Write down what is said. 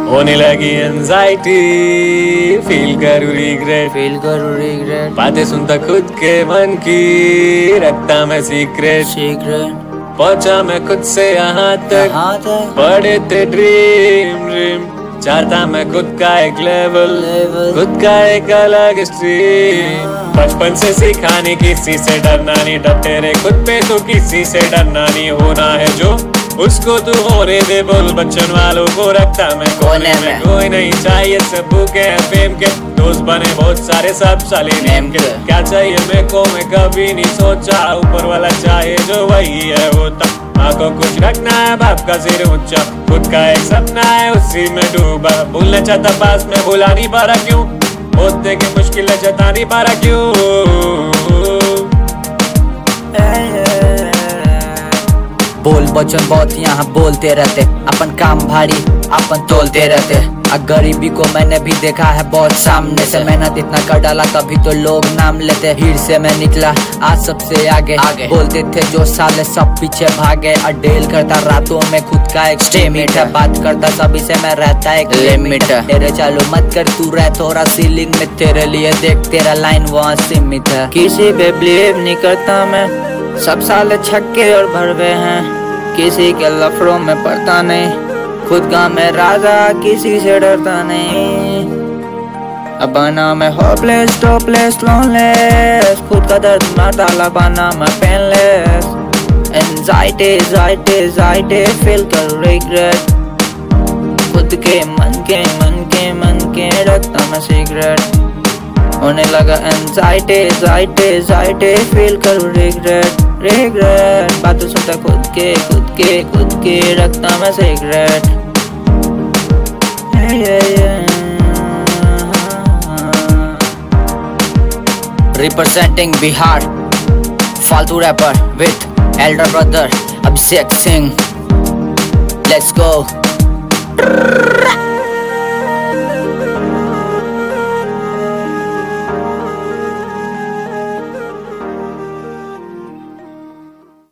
होने लगी anxiety, feel करूँ रिग्रेट, बातें सुनता खुद के मन की, रखता मैं सीक्रेट। पहुंचा मैं खुद से यहाँ तक, पड़े थे ड्रीम, चाहता मैं खुद का एक लेवल, खुद का एक अलग स्ट्रीम। बचपन से सीखा नहीं किसी से डरना नहीं, डर तेरे खुद पे तो किसी से डरना नहीं। होना है जो उसको तू होने दे, बोल बच्चन वालों को रखता मैं कोने में। कोई नहीं चाहिए सब भूखे हैं फेम के, दोस्त बने बहुत सारे सब साले नेम के। क्या चाहिए मेरे को मैं कभी नहीं सोचा, ऊपर वाला चाहे जो वही है होता। माँ को कुछ रखना है, बाप का सिर ऊंचा, खुद का एक सपना है उसी में डूबा। भूलना चाहता पास में भुला नहीं पा रहा क्यों, होते के मुश्किल जता नहीं पा रहा क्यों। बोल बच्चन बहुत यहाँ बोलते रहते, अपन काम भारी अपन तोलते रहते। गरीबी को मैंने भी देखा है बहुत सामने से, मेहनत इतना कर डाला तभी तो लोग नाम लेते। भीड़ से मैं निकला आज सबसे आगे, बोलते थे जो साले सब पीछे भागे। अडेल करता रातों में खुद का एक स्टेमिट, बात करता सभी से मैं रहता एक लिमिट। तेरे चालू मत कर तू रह थोड़ा सीलिंग में, तेरे लिए देख तेरा लाइन वहाँ सीमित है। किसी पे बिलीव नहीं करता मैं, सब साले छक्के और भरवे हैं, किसी के लफड़ों में पड़ता नहीं, खुद का मैं राजा किसी से डरता नहीं। अब बना मैं होपलेस टॉपलेस लॉनलेस, खुद का दर्द मारता लबाना मैं पेनलेस। एंजाइटी फील कर रिग्रेट, खुद के मन के रखता मैं सिगरेट। होने लगा एंजाइटी फील कर रिग्रेट, बातें सुनता खुद के रखता मैं सिगरेट। Representing Bihar, फालतू rapper with elder brother Abhishek Singh. Let's go.